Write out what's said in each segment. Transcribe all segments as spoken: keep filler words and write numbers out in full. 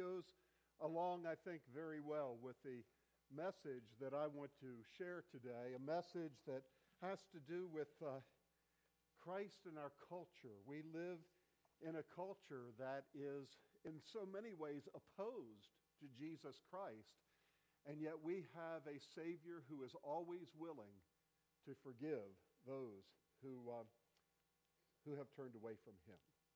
goes along, I think, very well with the message that I want to share today, a message that has to do with uh, Christ and our culture. We live in a culture that is in so many ways opposed to Jesus Christ, and yet we have a Savior who is always willing to forgive those who uh, who have turned away from Him.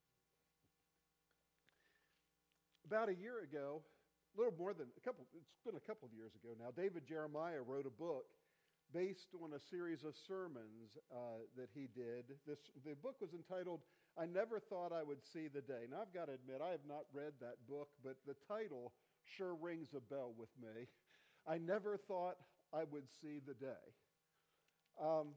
About a year ago, a little more than a couple, it's been a couple of years ago now, David Jeremiah wrote a book based on a series of sermons uh, that he did. This, the book was entitled, I Never Thought I Would See the Day. Now, I've got to admit, I have not read that book, but the title sure rings a bell with me. I never thought I would see the day. Um,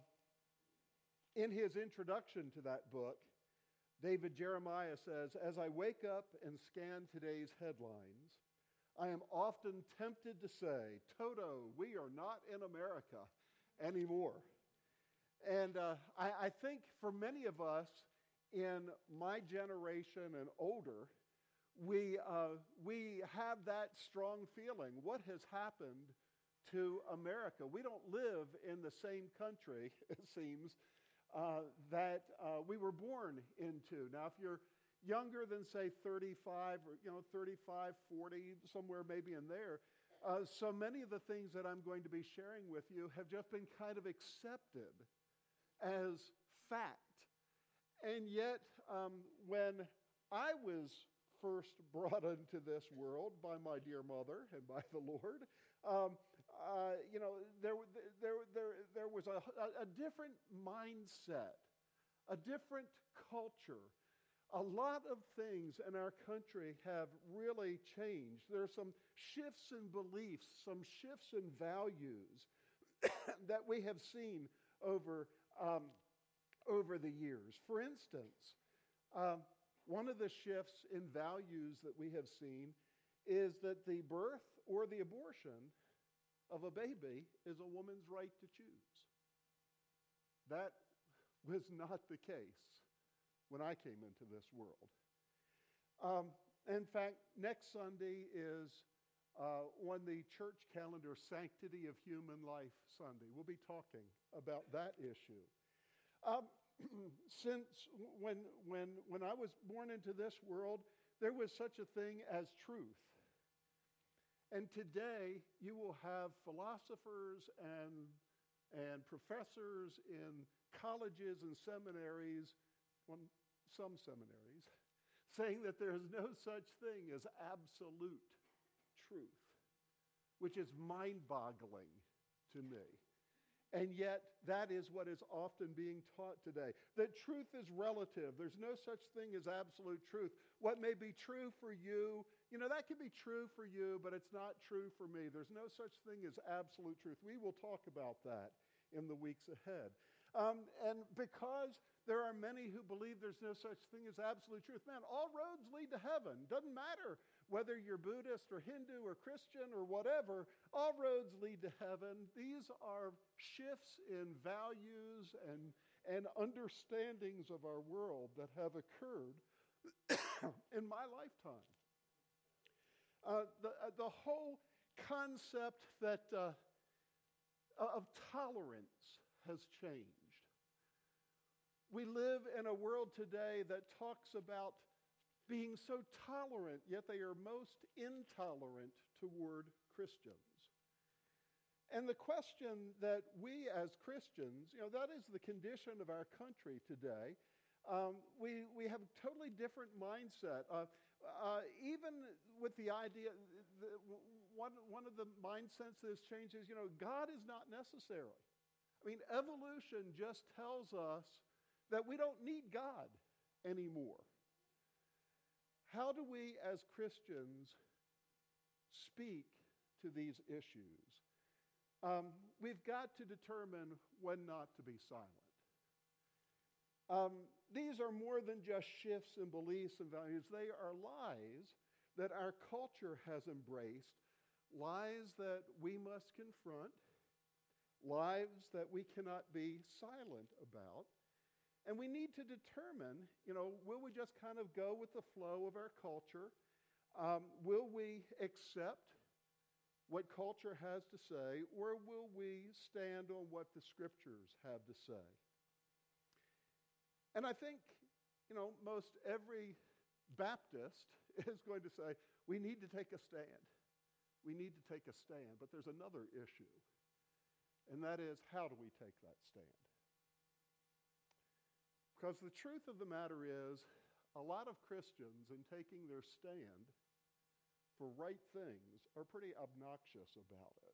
in his introduction to that book, David Jeremiah says, as I wake up and scan today's headlines, I am often tempted to say, Toto, we are not in America anymore. And uh, I, I think for many of us in my generation and older, we, uh, we have that strong feeling. What has happened to America? We don't live in the same country, it seems, uh, that uh, we were born into. Now, if you're younger than, say, thirty-five or, you know, thirty-five, forty, somewhere maybe in there, uh, so many of the things that I'm going to be sharing with you have just been kind of accepted as fact. And yet, um, when I was first brought into this world by my dear mother and by the Lord, um, uh, you know, there, there, there, there was a, a different mindset, a different culture. A lot of things in our country have really changed. There are some shifts in beliefs, some shifts in values that we have seen over, um, over the years. For instance, um, one of the shifts in values that we have seen is that the birth or the abortion of a baby is a woman's right to choose. That was not the case when I came into this world. Um, in fact, next Sunday is uh, on the church calendar, Sanctity of Human Life Sunday. We'll be talking about that issue. Um, since when, when, when I was born into this world, there was such a thing as truth. And today, you will have philosophers and, and professors in colleges and seminaries, one, some seminaries, saying that there is no such thing as absolute truth, which is mind-boggling to me. And yet, that is what is often being taught today, that truth is relative. There's no such thing as absolute truth. What may be true for you, you know, that can be true for you, but it's not true for me. There's no such thing as absolute truth. We will talk about that in the weeks ahead. Um, and because there are many who believe there's no such thing as absolute truth, man, all roads lead to heaven. Doesn't matter whether you're Buddhist or Hindu or Christian or whatever, all roads lead to heaven. These are shifts in values and, and understandings of our world that have occurred in my lifetime. Uh, the, uh, the whole concept that uh, of tolerance has changed. We live in a world today that talks about being so tolerant, yet they are most intolerant toward Christians. And the question that we as Christians, you know, that is the condition of our country today. Um, we, we have a totally different mindset. Uh, uh, even with the idea, the, one, one of the mindsets that has changed is, you know, God is not necessary. I mean, evolution just tells us that we don't need God anymore. How do we as Christians speak to these issues? Um, we've got to determine when not to be silent. Um, these are more than just shifts in beliefs and values. They are lies that our culture has embraced, lies that we must confront, lives that we cannot be silent about. And we need to determine, you know, will we just kind of go with the flow of our culture? Um, will we accept what culture has to say, or will we stand on what the Scriptures have to say? And I think, you know, most every Baptist is going to say, we need to take a stand. We need to take a stand. But there's another issue, and that is, how do we take that stand? Because the truth of the matter is, a lot of Christians, in taking their stand for right things, are pretty obnoxious about it.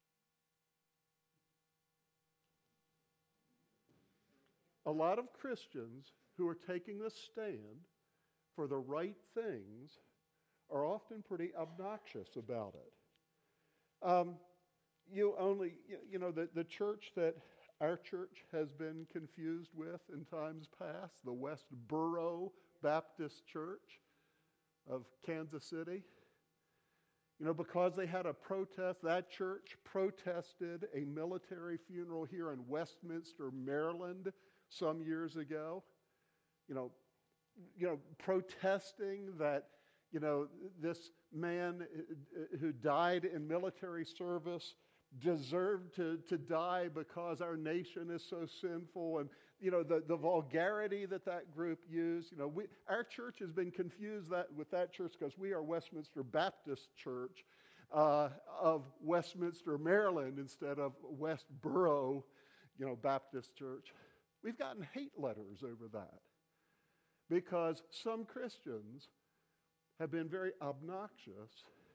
A lot of Christians who are taking the stand for the right things are often pretty obnoxious about it. Um, you only, you know, the, the church that our church has been confused with in times past, the Westboro Baptist Church of Kansas City, you know, because they had a protest, that church protested a military funeral here in Westminster, Maryland, some years ago. You know, you know, protesting that, you know, this man who died in military service deserved to, to die because our nation is so sinful, and, you know, the, the vulgarity that that group used. You know, we, our church has been confused that, with that church because we are Westminster Baptist Church uh, of Westminster, Maryland, instead of Westboro, you know, Baptist Church. We've gotten hate letters over that because some Christians have been very obnoxious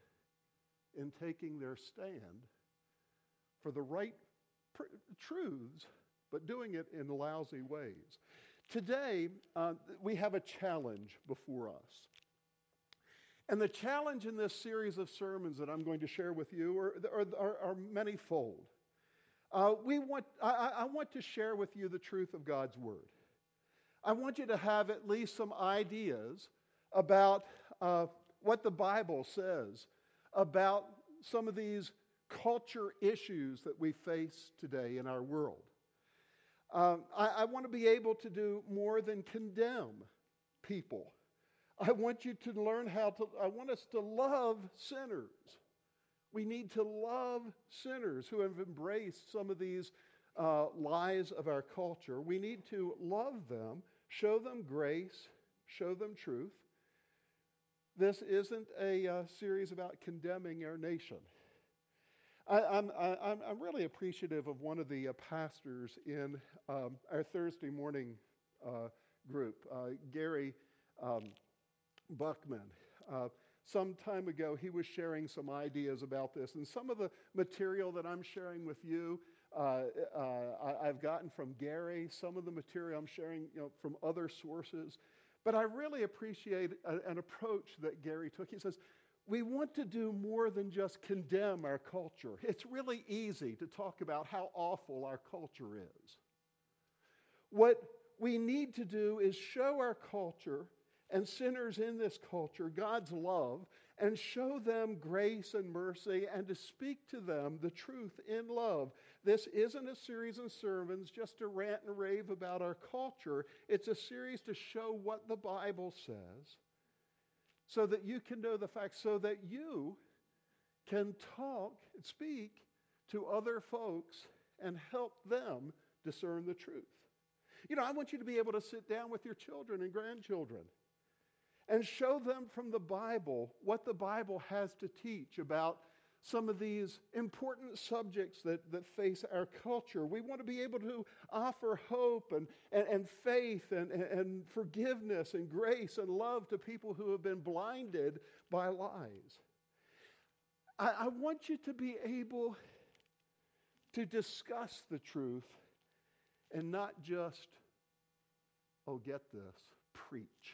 in taking their stand for the right pr- truths, but doing it in lousy ways. Today, uh, we have a challenge before us. And the challenge in this series of sermons that I'm going to share with you are, are, are, are many-fold. Uh, we want, I, I want to share with you the truth of God's Word. I want you to have at least some ideas about uh, what the Bible says about some of these culture issues that we face today in our world. Um, I, I want to be able to do more than condemn people. I want you to learn how to, I want us to love sinners. We need to love sinners who have embraced some of these uh, lies of our culture. We need to love them, show them grace, show them truth. This isn't a uh, series about condemning our nation. I, I'm, I, I'm really appreciative of one of the uh, pastors in um, our Thursday morning uh, group, uh, Gary um, Buckman. Uh, some time ago, he was sharing some ideas about this, and some of the material that I'm sharing with you, uh, uh, I, I've gotten from Gary. Some of the material I'm sharing, you know, from other sources. But I really appreciate a, an approach that Gary took. He says, we want to do more than just condemn our culture. It's really easy to talk about how awful our culture is. What we need to do is show our culture and sinners in this culture God's love, and show them grace and mercy, and to speak to them the truth in love. This isn't a series of sermons just to rant and rave about our culture. It's a series to show what the Bible says, so that you can know the facts, so that you can talk and speak to other folks and help them discern the truth. You know, I want you to be able to sit down with your children and grandchildren and show them from the Bible what the Bible has to teach about some of these important subjects that, that face our culture. We want to be able to offer hope and, and, and faith and, and forgiveness and grace and love to people who have been blinded by lies. I, I want you to be able to discuss the truth and not just, oh, get this, preach.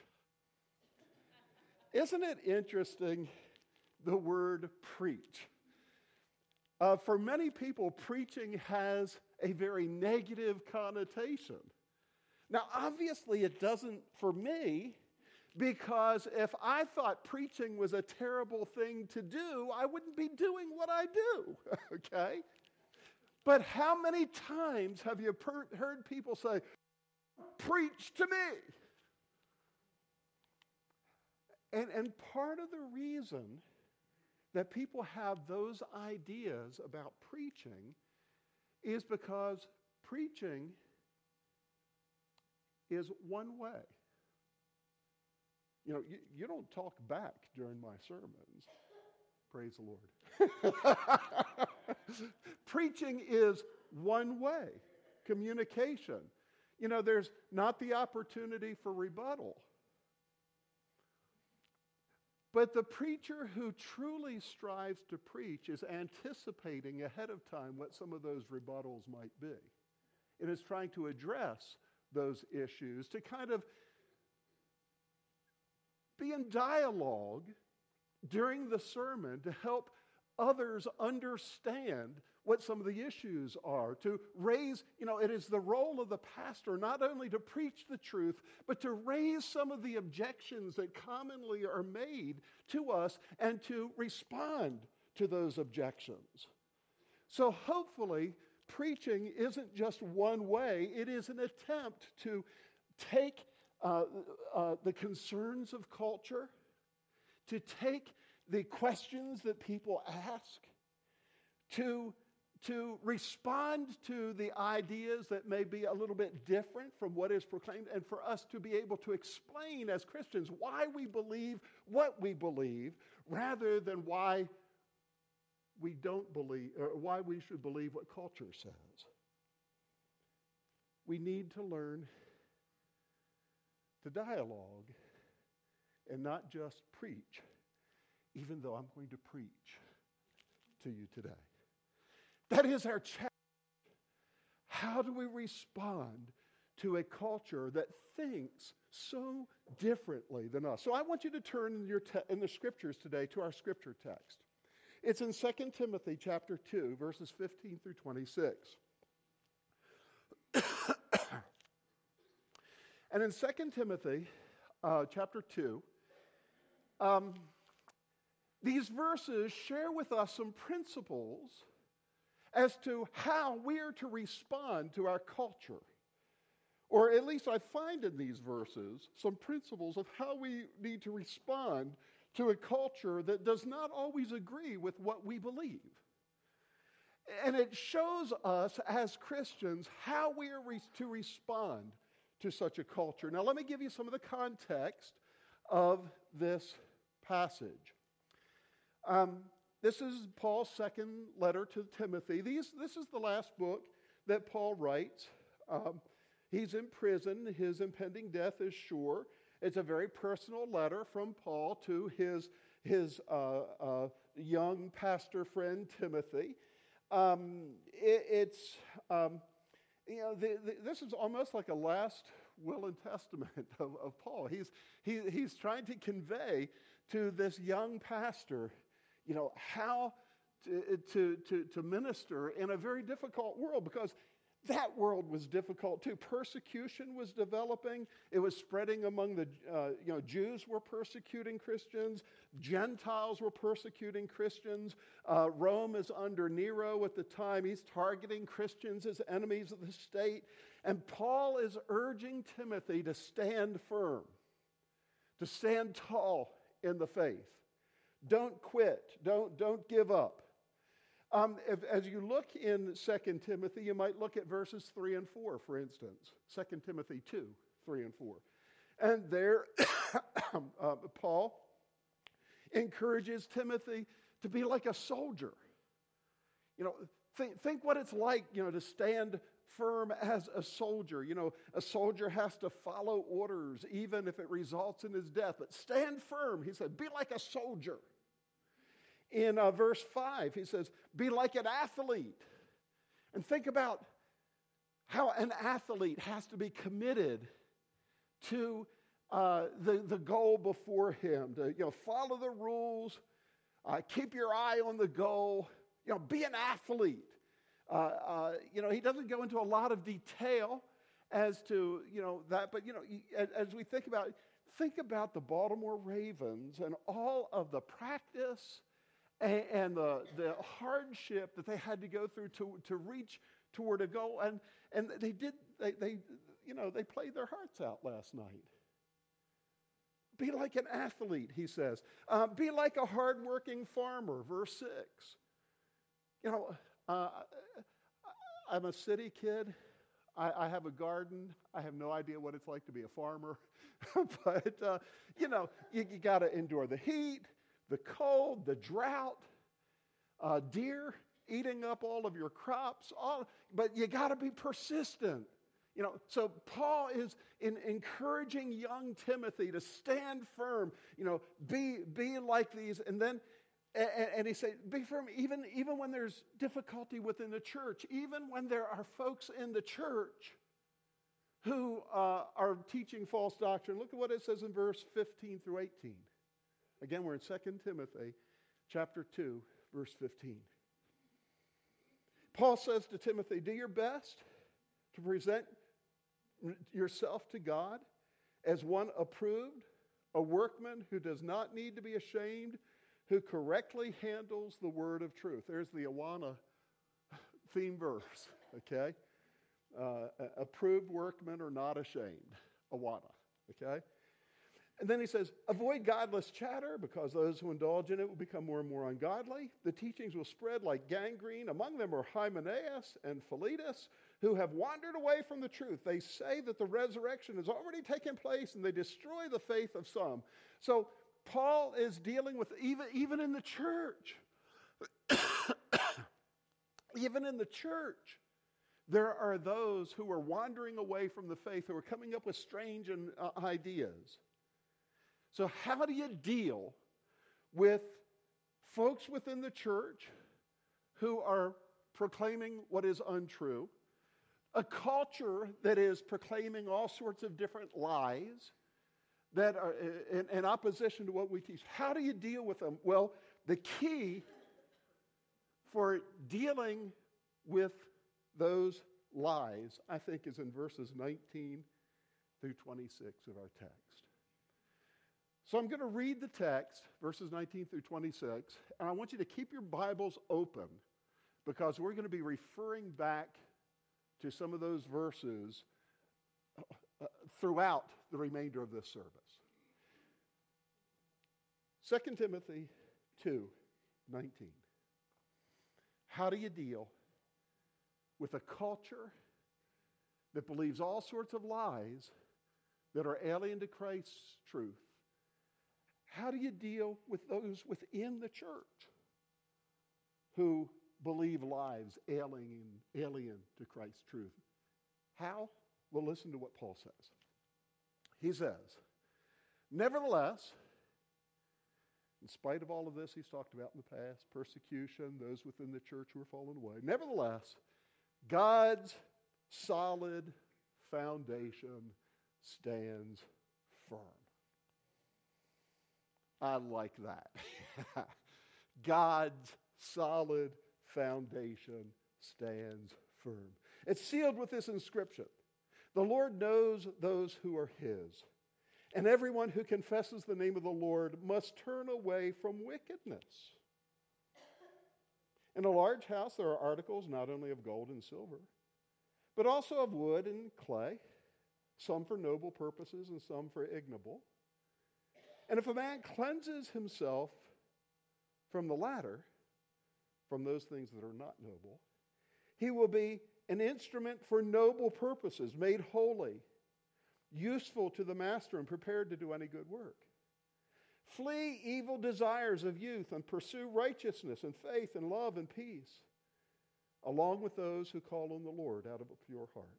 Isn't it interesting, the word preach? Uh, for many people, preaching has a very negative connotation. Now, obviously, it doesn't for me, because if I thought preaching was a terrible thing to do, I wouldn't be doing what I do, okay? But how many times have you per- heard people say, preach to me? And, and part of the reason that people have those ideas about preaching is because preaching is one way. You know, you, you don't talk back during my sermons. Praise the Lord. Preaching is one way, communication. You know, there's not the opportunity for rebuttal. But the preacher who truly strives to preach is anticipating ahead of time what some of those rebuttals might be. And is trying to address those issues to kind of be in dialogue during the sermon to help others understand what some of the issues are, to raise, you know, it is the role of the pastor not only to preach the truth, but to raise some of the objections that commonly are made to us and to respond to those objections. So hopefully, preaching isn't just one way, it is an attempt to take uh, uh, the concerns of culture, to take the questions that people ask, to, to respond to the ideas that may be a little bit different from what is proclaimed, and for us to be able to explain as Christians why we believe what we believe, rather than why we don't believe, or why we should believe what culture says. We need to learn to dialogue and not just preach, even though I'm going to preach to you today. That is our challenge. How do we respond to a culture that thinks so differently than us? So I want you to turn in, your te- in the scriptures today to our scripture text. It's in Second Timothy chapter two, verses fifteen through twenty-six. And in Second Timothy uh, chapter two, um, these verses share with us some principles as to how we are to respond to our culture. Or at least I find in these verses some principles of how we need to respond to a culture that does not always agree with what we believe. And it shows us as Christians how we are re- to respond to such a culture. Now let me give you some of the context of this passage. Um, this is Paul's second letter to Timothy. These, this is the last book that Paul writes. Um, he's in prison. His impending death is sure. It's a very personal letter from Paul to his, his uh, uh, young pastor friend Timothy. Um, it, it's, um, you know, the, the, this is almost like a last will and testament of, of Paul. He's, he, he's trying to convey to this young pastor, you know, how to, to, to, to minister in a very difficult world, because that world was difficult too. Persecution was developing. It was spreading among the, uh, you know, Jews were persecuting Christians. Gentiles were persecuting Christians. Uh, Rome is under Nero at the time. He's targeting Christians as enemies of the state. And Paul is urging Timothy to stand firm, to stand tall in the faith. Don't quit. Don't, don't give up. Um, if, as you look in Second Timothy, you might look at verses three and four, for instance. Second Timothy two, three and four. And there, uh, Paul encourages Timothy to be like a soldier. You know, think, think what it's like, you know, to stand firm as a soldier. You know, a soldier has to follow orders, even if it results in his death. But stand firm, he said, be like a soldier. In uh, verse five, he says, be like an athlete. And think about how an athlete has to be committed to uh, the, the goal before him, to, you know, follow the rules, uh, keep your eye on the goal, you know, be an athlete. Uh, uh, you know, he doesn't go into a lot of detail as to, you know, that, but, you know, as, as we think about it, think about the Baltimore Ravens and all of the practice and, and the, the hardship that they had to go through to, to reach toward a goal. And, and they did, they, they, you know, they played their hearts out last night. Be like an athlete, he says. Uh, be like a hardworking farmer, verse six. You know, uh, I'm a city kid. I, I have a garden. I have no idea what it's like to be a farmer. but, uh, you know, you, you got to endure the heat, the cold, the drought, uh, deer eating up all of your crops. All, but you got to be persistent. You know, so Paul is in encouraging young Timothy to stand firm, you know, be, be like these. And then, and, and he said, be firm even, even when there's difficulty within the church, even when there are folks in the church who uh, are teaching false doctrine. Look at what it says in verse fifteen through eighteen. Again, we're in Second Timothy chapter two, verse fifteen. Paul says to Timothy, do your best to present yourself to God as one approved, a workman who does not need to be ashamed, who correctly handles the word of truth. There's the Awana theme verse, okay? Uh, approved workmen are not ashamed. Awana, okay? And then he says, avoid godless chatter, because those who indulge in it will become more and more ungodly. The teachings will spread like gangrene. Among them are Hymenaeus and Philetus, who have wandered away from the truth. They say that the resurrection has already taken place, and they destroy the faith of some. So Paul is dealing with, even, even in the church, even in the church, there are those who are wandering away from the faith, who are coming up with strange and, uh, ideas. So how do you deal with folks within the church who are proclaiming what is untrue, a culture that is proclaiming all sorts of different lies that are in, in opposition to what we teach? How do you deal with them? Well, the key for dealing with those lies, I think, is in verses nineteen through twenty-six of our text. So I'm going to read the text, verses nineteen through twenty-six, and I want you to keep your Bibles open, because we're going to be referring back to some of those verses uh, throughout the remainder of this service. Second Timothy two nineteen. How do you deal with a culture that believes all sorts of lies that are alien to Christ's truth? How do you deal with those within the church who believe lies alien, alien to Christ's truth? How? Well, listen to what Paul says. He says, nevertheless, in spite of all of this he's talked about in the past, persecution, those within the church who are fallen away, nevertheless, God's solid foundation stands firm. I like that. God's solid foundation stands firm. It's sealed with this inscription: the Lord knows those who are his, and everyone who confesses the name of the Lord must turn away from wickedness. In a large house there are articles not only of gold and silver, but also of wood and clay, some for noble purposes and some for ignoble. And if a man cleanses himself from the latter, from those things that are not noble, he will be an instrument for noble purposes, made holy, useful to the master, and prepared to do any good work. Flee evil desires of youth and pursue righteousness and faith and love and peace, along with those who call on the Lord out of a pure heart.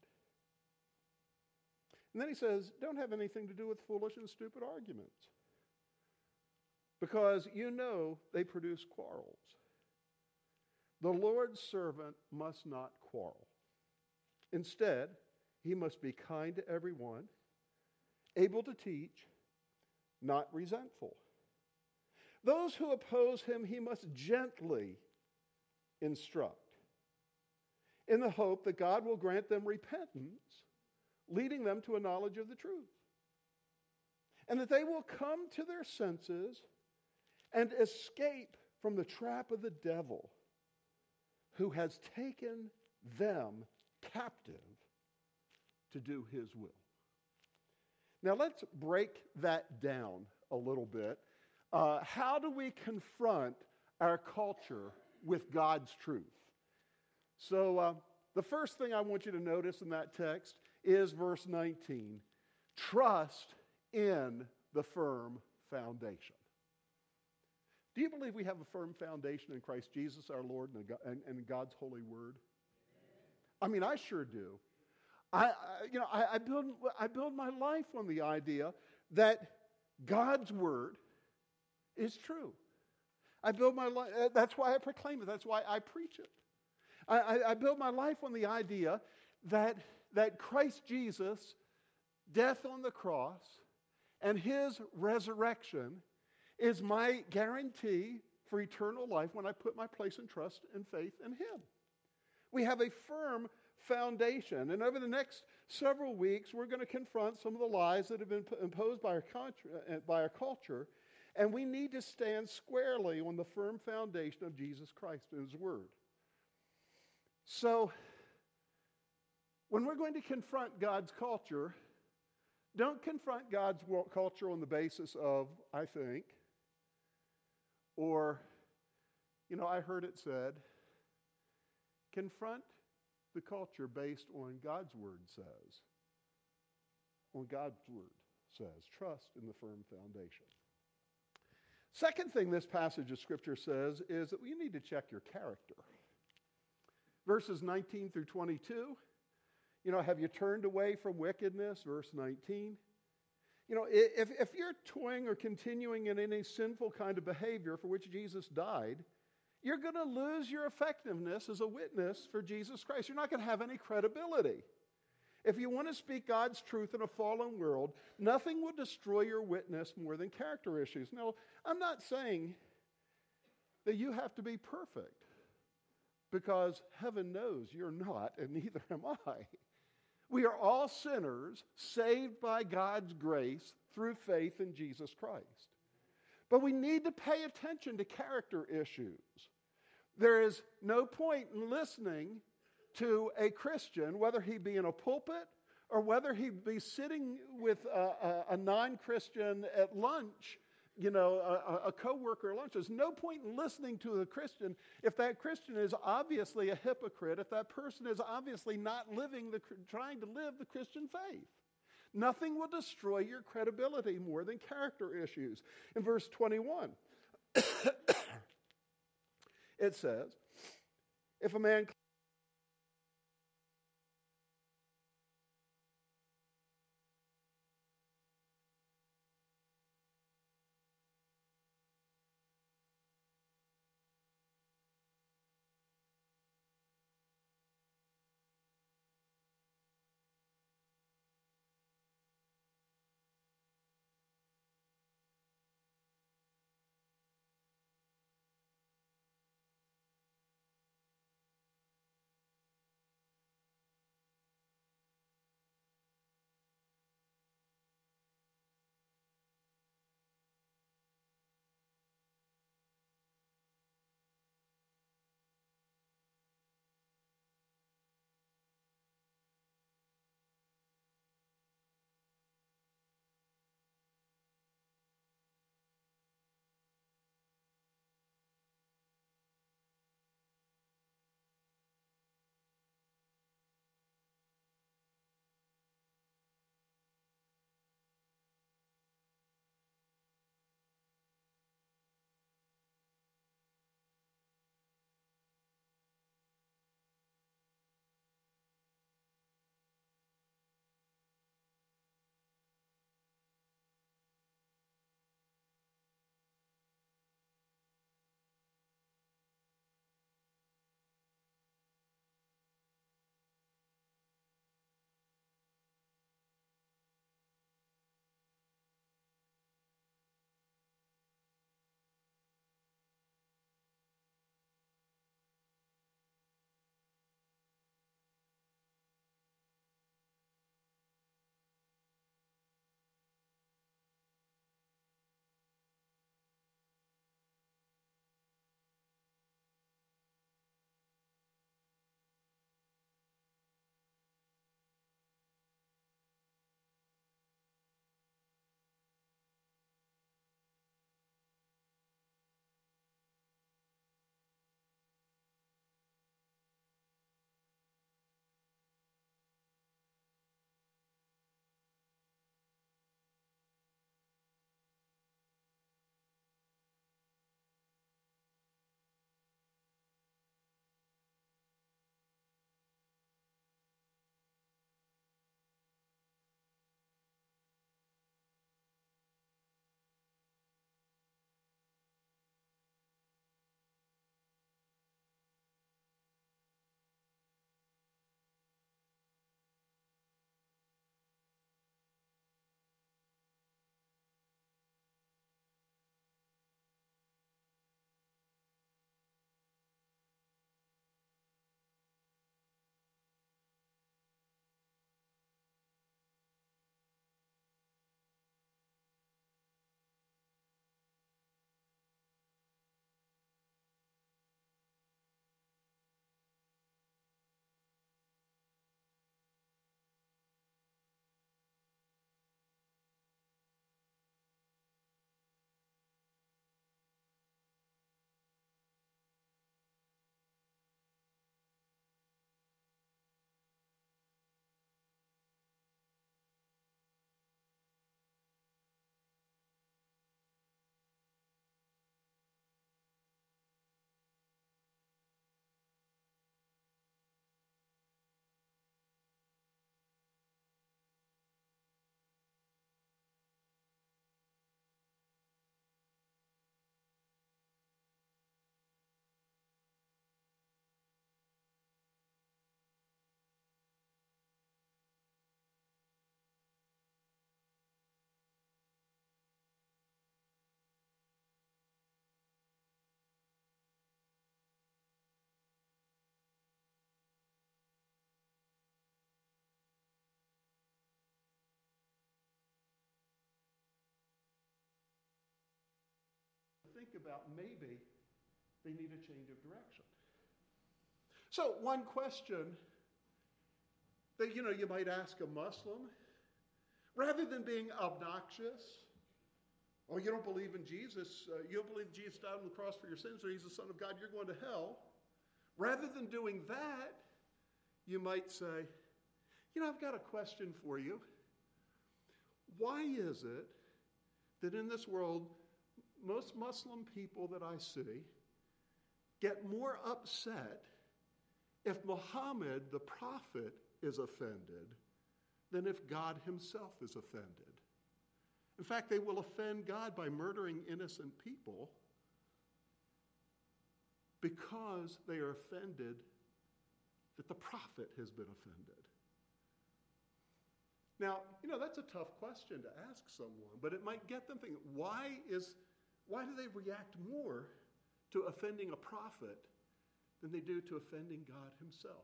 And then he says, don't have anything to do with foolish and stupid arguments, because you know they produce quarrels. The Lord's servant must not quarrel. Instead, he must be kind to everyone, able to teach, not resentful. Those who oppose him he must gently instruct, in the hope that God will grant them repentance, leading them to a knowledge of the truth, and that they will come to their senses and escape from the trap of the devil, who has taken them captive to do his will. Now let's break that down a little bit. Uh, how do we confront our culture with God's truth? So uh, the first thing I want you to notice in that text is verse nineteen. Trust in the firm foundation. Do you believe we have a firm foundation in Christ Jesus our Lord and in God's holy word? I mean, I sure do. I, I you know, I, I build I build my life on the idea that God's word is true. I build my life. That's why I proclaim it. That's why I preach it. I, I, I build my life on the idea that that Christ Jesus' death on the cross and his resurrection is my guarantee for eternal life when I put my place and trust and faith in him. We have a firm foundation. And over the next several weeks, we're going to confront some of the lies that have been imposed by our, contra- by our culture. And we need to stand squarely on the firm foundation of Jesus Christ and his word. So, when we're going to confront God's culture, don't confront God's culture on the basis of, I think, or, you know, I heard it said. Confront the culture based on God's word says. On God's word says. Trust in the firm foundation. Second thing this passage of Scripture says is that you need to check your character. Verses nineteen through twenty-two. You know, have you turned away from wickedness? Verse nineteen. You know, if, if you're toying or continuing in any sinful kind of behavior for which Jesus died, you're going to lose your effectiveness as a witness for Jesus Christ. You're not going to have any credibility. If you want to speak God's truth in a fallen world, nothing will destroy your witness more than character issues. Now, I'm not saying that you have to be perfect, because heaven knows you're not, and neither am I. We are all sinners saved by God's grace through faith in Jesus Christ. But we need to pay attention to character issues. There is no point in listening to a Christian, whether he be in a pulpit or whether he be sitting with a, a, a non-Christian at lunch, you know, a, a co-worker at lunch. There's no point in listening to a Christian if that Christian is obviously a hypocrite, if that person is obviously not living, the, trying to live the Christian faith. Nothing will destroy your credibility more than character issues. In verse twenty-one, it says, if a man think about maybe they need a change of direction. So one question that, you know, you might ask a Muslim, rather than being obnoxious, oh, you don't believe in Jesus, uh, you don't believe Jesus died on the cross for your sins, or he's the Son of God, you're going to hell. Rather than doing that, you might say, you know, I've got a question for you. Why is it that in this world, most Muslim people that I see get more upset if Muhammad, the prophet, is offended than if God himself is offended? In fact, they will offend God by murdering innocent people because they are offended that the prophet has been offended. Now, you know, that's a tough question to ask someone, but it might get them thinking, why is, why do they react more to offending a prophet than they do to offending God himself?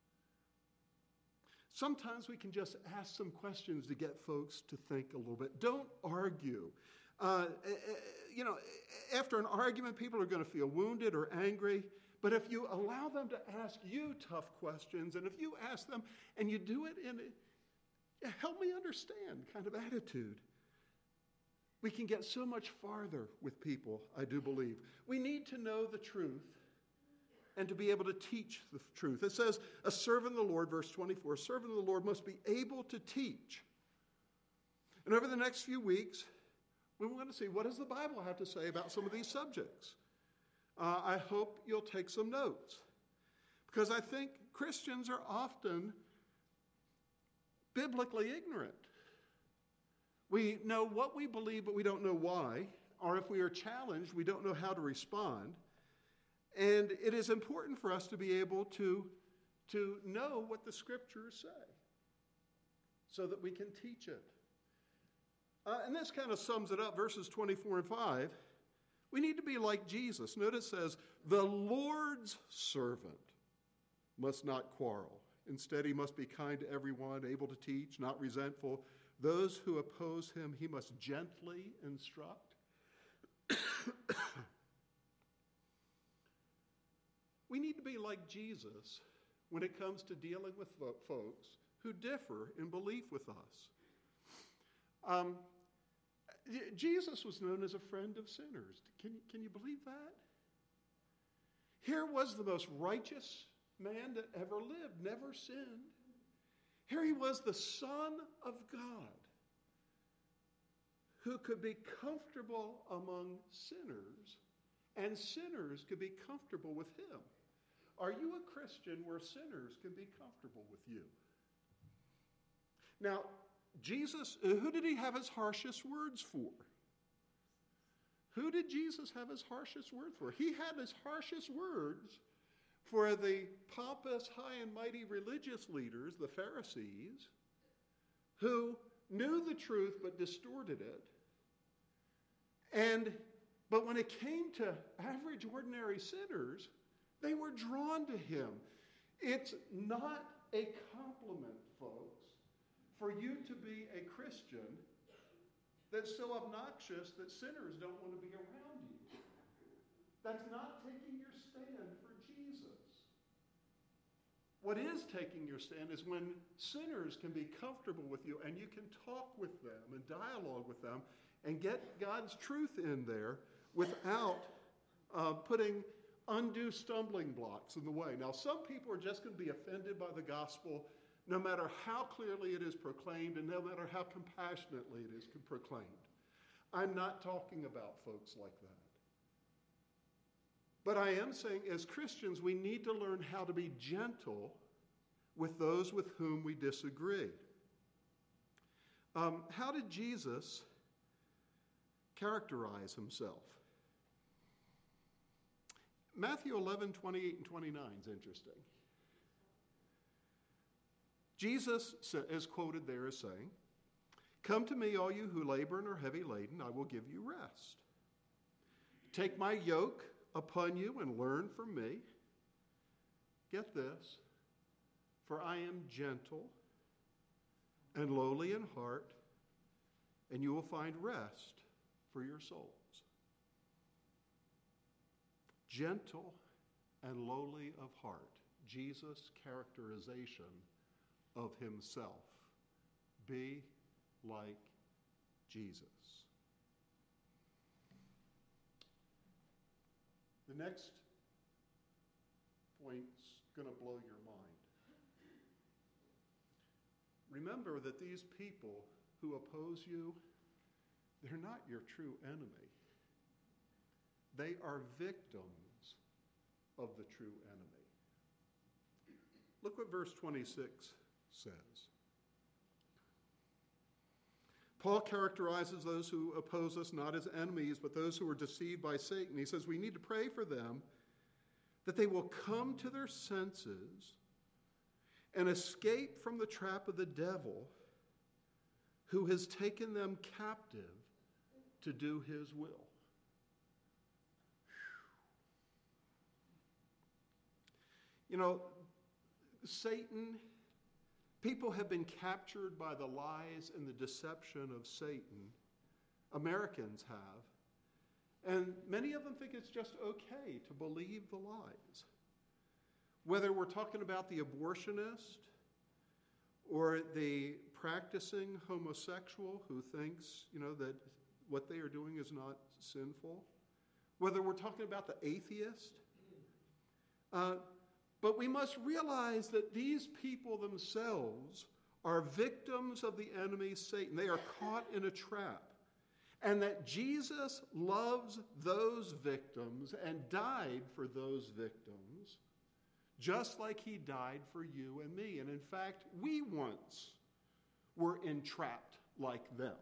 Sometimes we can just ask some questions to get folks to think a little bit. Don't argue. Uh, you know, after an argument, people are going to feel wounded or angry. But if you allow them to ask you tough questions, and if you ask them and you do it in a help me understand kind of attitude, we can get so much farther with people, I do believe. We need to know the truth and to be able to teach the truth. It says, a servant of the Lord, verse twenty-four, a servant of the Lord must be able to teach. And over the next few weeks, we want to see, what does the Bible have to say about some of these subjects? Uh, I hope you'll take some notes, because I think Christians are often biblically ignorant. We know what we believe, but we don't know why. Or if we are challenged, we don't know how to respond. And it is important for us to be able to, to know what the Scriptures say so that we can teach it. Uh, and this kind of sums it up, verses twenty-four and five. We need to be like Jesus. Notice it says, the Lord's servant must not quarrel. Instead, he must be kind to everyone, able to teach, not resentful. Those who oppose him, he must gently instruct. We need to be like Jesus when it comes to dealing with folks who differ in belief with us. Um, Jesus was known as a friend of sinners. Can you, can you believe that? Here was the most righteous man that ever lived, never sinned. Here he was, the Son of God, who could be comfortable among sinners, and sinners could be comfortable with him. Are you a Christian where sinners can be comfortable with you? Now, Jesus, who did he have his harshest words for? Who did Jesus have his harshest words for? He had his harshest words for the pompous, high and mighty religious leaders, the Pharisees, who knew the truth but distorted it. And but when it came to average, ordinary sinners, they were drawn to him. It's not a compliment, folks, for you to be a Christian that's so obnoxious that sinners don't want to be around you. That's not taking your stand for Jesus. What is taking your stand is when sinners can be comfortable with you and you can talk with them and dialogue with them and get God's truth in there without uh, putting undue stumbling blocks in the way. Now, some people are just going to be offended by the gospel no matter how clearly it is proclaimed and no matter how compassionately it is proclaimed. I'm not talking about folks like that. But I am saying, as Christians, we need to learn how to be gentle with those with whom we disagree. Um, how did Jesus characterize himself? Matthew eleven, twenty-eight and twenty-nine is interesting. Jesus is quoted there as saying, "Come to me, all you who labor and are heavy laden, I will give you rest. Take my yoke upon you and learn from me." Get this, "For I am gentle and lowly in heart, and you will find rest for your souls." gentle and lowly of heart. Jesus' characterization of himself. Be like Jesus. The next point's going to blow your mind. Remember that these people who oppose you, they're not your true enemy. They are victims of the true enemy. Look what verse twenty-six says. Paul characterizes those who oppose us not as enemies, but those who are deceived by Satan. He says we need to pray for them that they will come to their senses and escape from the trap of the devil who has taken them captive to do his will. You know, Satan, people have been captured by the lies and the deception of Satan. Americans have. And many of them think it's just okay to believe the lies. Whether we're talking about the abortionist or the practicing homosexual who thinks, you know, that what they are doing is not sinful. Whether we're talking about the atheist. Uh, but we must realize that these people themselves are victims of the enemy, Satan. They are caught in a trap. And that Jesus loves those victims and died for those victims, just like he died for you and me. And in fact, we once were entrapped like them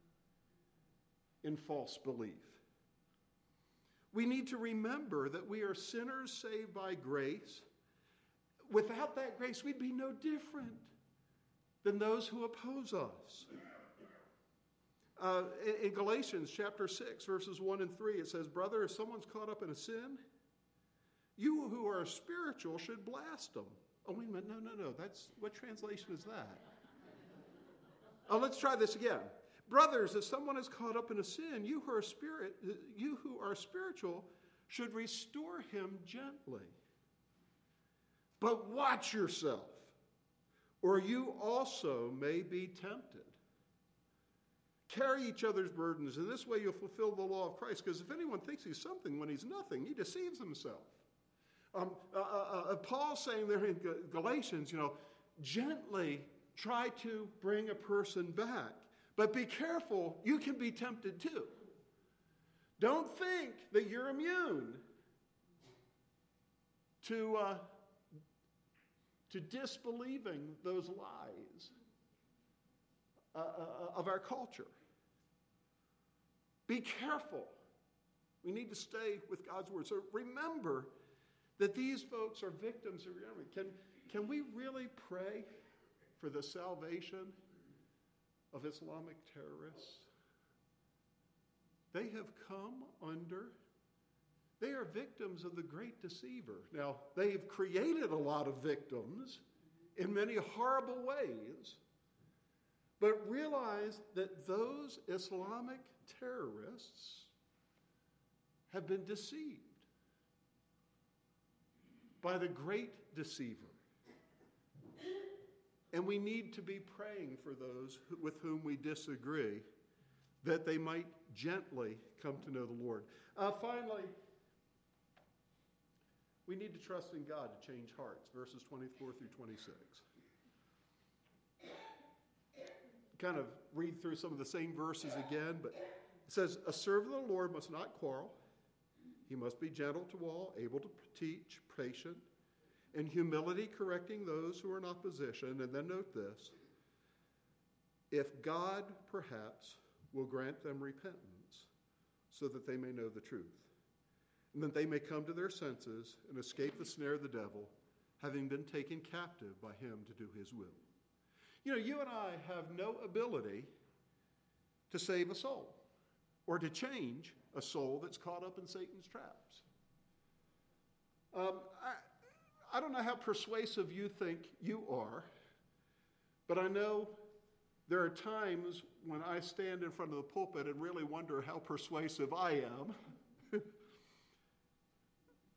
in false belief. We need to remember that we are sinners saved by grace. Without that grace, we'd be no different than those who oppose us. Uh, in, in Galatians chapter six, verses one and three, it says, "Brother, if someone's caught up in a sin, you who are spiritual should blast them." Oh, wait a minute. No, no, no. That's, what translation is that? Oh, let's try this again. "Brothers, if someone is caught up in a sin, you who are spirit, you who are spiritual should restore him gently. But watch yourself, or you also may be tempted. Carry each other's burdens. In this way you'll fulfill the law of Christ. Because if anyone thinks he's something when he's nothing, he deceives himself." Um, uh, uh, uh, Paul's saying there in Galatians, you know, gently try to bring a person back. But be careful, you can be tempted too. Don't think that you're immune to, uh, to disbelieving those lies uh, uh, of our culture. Be careful. We need to stay with God's word. So remember that these folks are victims of reality. Can, can we really pray for the salvation of Islamic terrorists? They have come under, they are victims of the great deceiver. Now, they've created a lot of victims in many horrible ways, but realize that those Islamic terrorists have been deceived by the great deceiver. And we need to be praying for those who, with whom we disagree, that they might gently come to know the Lord. Uh, finally, we need to trust in God to change hearts, verses twenty-four through twenty-six. Kind of read through some of the same verses again, but it says, "A servant of the Lord must not quarrel. He must be gentle to all, able to teach, patient, in humility correcting those who are in opposition." And then note this: "If God perhaps will grant them repentance, so that they may know the truth, and that they may come to their senses and escape the snare of the devil, having been taken captive by him to do his will." You know, you and I have no ability to save a soul or to change a soul that's caught up in Satan's traps. Um, I, I don't know how persuasive you think you are, but I know there are times when I stand in front of the pulpit and really wonder how persuasive I am.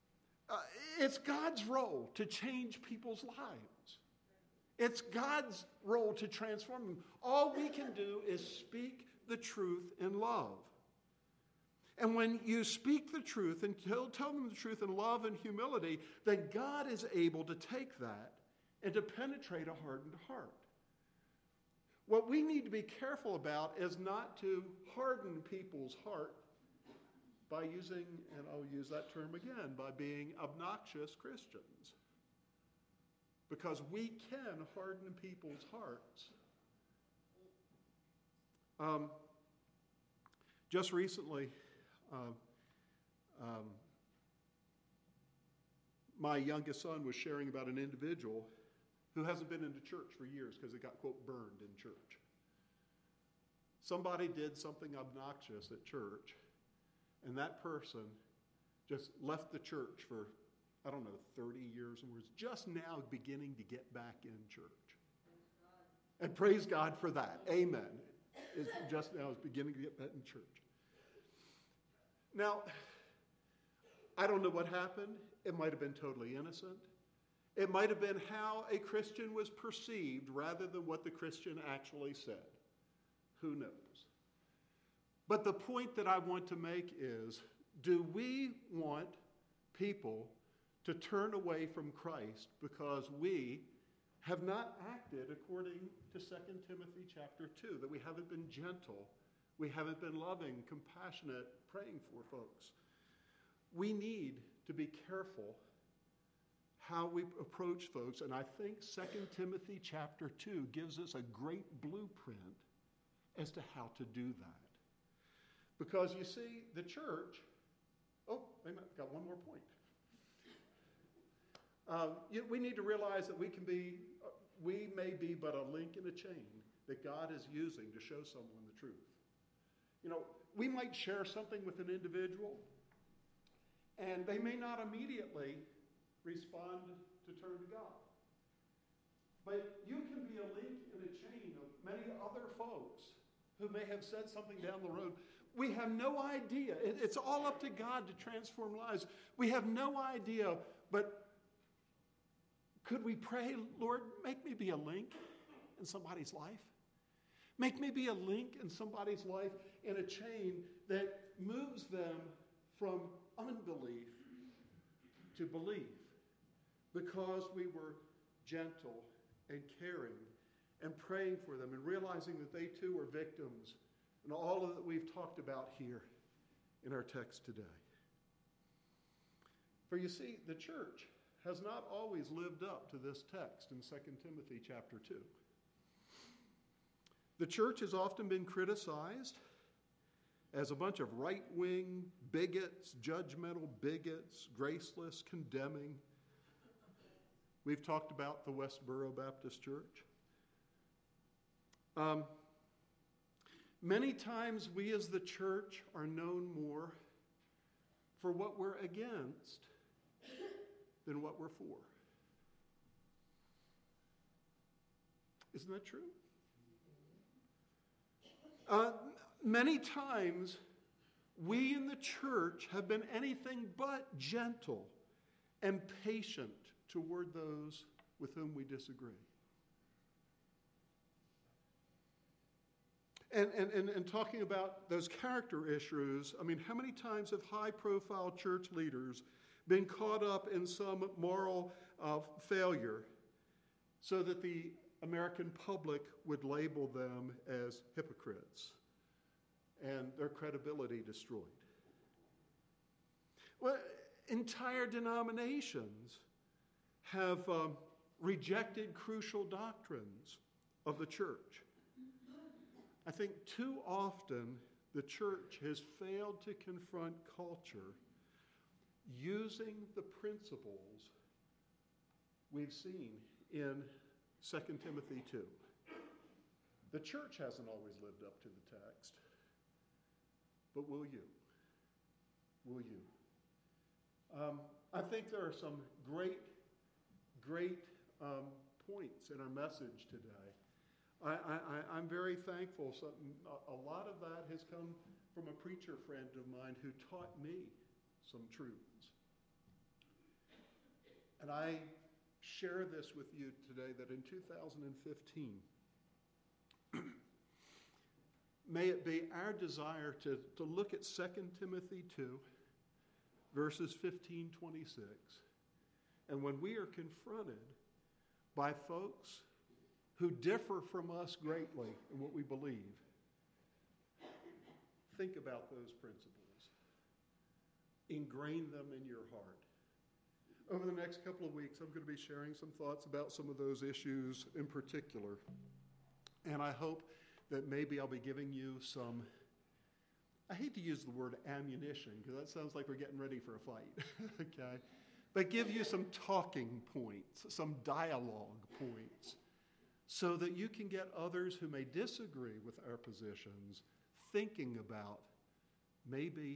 It's God's role to change people's lives. It's God's role to transform them. All we can do is speak the truth in love. And when you speak the truth and tell, tell them the truth in love and humility, then God is able to take that and to penetrate a hardened heart. What we need to be careful about is not to harden people's heart by using, and I'll use that term again, by being obnoxious Christians. Because we can harden people's hearts. Um, just recently, uh, um, my youngest son was sharing about an individual who hasn't been into church for years because it got, quote, burned in church. Somebody did something obnoxious at church, and that person just left the church for, I don't know, thirty years, and was just now beginning to get back in church. And praise God for that. Amen. Is just now is beginning to get back in church. Now, I don't know what happened. It might have been totally innocent. It might have been how a Christian was perceived rather than what the Christian actually said. Who knows? But the point that I want to make is, do we want people to turn away from Christ because we have not acted according to Second Timothy chapter two, that we haven't been gentle, we haven't been loving, compassionate, praying for folks? We need to be careful how we approach folks, and I think Second Timothy chapter two gives us a great blueprint as to how to do that. Because you see, the church, oh, wait a minute, got one more point. Um, you, we need to realize that we can be, uh, we may be but a link in a chain that God is using to show someone the truth. You know, we might share something with an individual, and they may not immediately respond to turn to God. But you can be a link in a chain of many other folks who may have said something down the road. We have no idea. It, it's all up to God to transform lives. We have no idea, but could we pray, Lord, make me be a link in somebody's life? Make me be a link in somebody's life in a chain that moves them from unbelief to belief, because we were gentle and caring and praying for them and realizing that they too are victims, and all that we've talked about here in our text today. For you see, the church has not always lived up to this text in Second Timothy chapter two. The church has often been criticized as a bunch of right-wing bigots, judgmental bigots, graceless, condemning. We've talked about the Westboro Baptist Church. Um, many times we as the church are known more for what we're against than what we're for. Isn't that true? Uh, many times we in the church have been anything but gentle and patient toward those with whom we disagree. And, and, and, and talking about those character issues, I mean, how many times have high-profile church leaders been caught up in some moral uh, failure so that the American public would label them as hypocrites and their credibility destroyed? Well, entire denominations have um, rejected crucial doctrines of the church. I think too often the church has failed to confront culture using the principles we've seen in Second Timothy two. The church hasn't always lived up to the text, but will you? Will you? Um, I think there are some great, great um, points in our message today. I, I, I'm very thankful. So, a lot of that has come from a preacher friend of mine who taught me some truths. And I share this with you today that in two thousand fifteen, may it be our desire to, to look at Second Timothy two, verses fifteen, twenty-six. And when we are confronted by folks who differ from us greatly in what we believe, think about those principles. Ingrain them in your heart. Over the next couple of weeks, I'm going to be sharing some thoughts about some of those issues in particular. And I hope that maybe I'll be giving you some, I hate to use the word ammunition because that sounds like we're getting ready for a fight, okay? But give you some talking points, some dialogue points, so that you can get others who may disagree with our positions thinking about maybe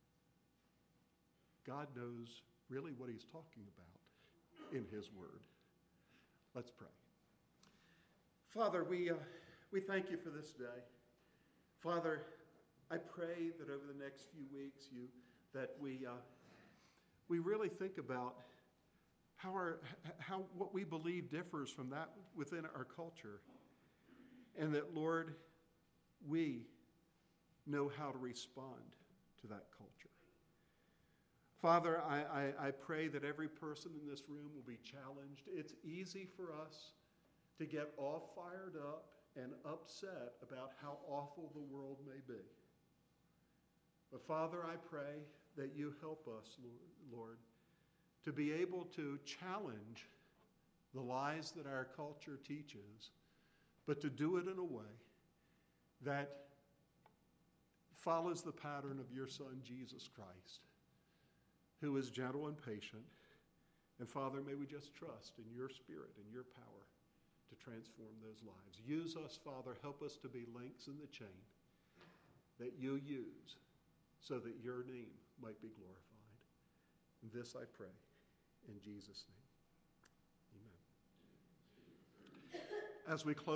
God knows really what he's talking about in his word. Let's pray. Father, we, uh, we thank you for this day. Father, I pray that over the next few weeks, you that we uh, we really think about how our how what we believe differs from that within our culture, and that, Lord, we know how to respond to that culture. Father, I, I, I pray that every person in this room will be challenged. It's easy for us to get all fired up and upset about how awful the world may be. But Father, I pray that you help us, Lord, to be able to challenge the lies that our culture teaches, but to do it in a way that follows the pattern of your Son, Jesus Christ, who is gentle and patient. And Father, may we just trust in your Spirit and your power to transform those lives. Use us, Father. Help us to be links in the chain that you use so that your name might be glorified. And this I pray in Jesus' name. Amen. As we close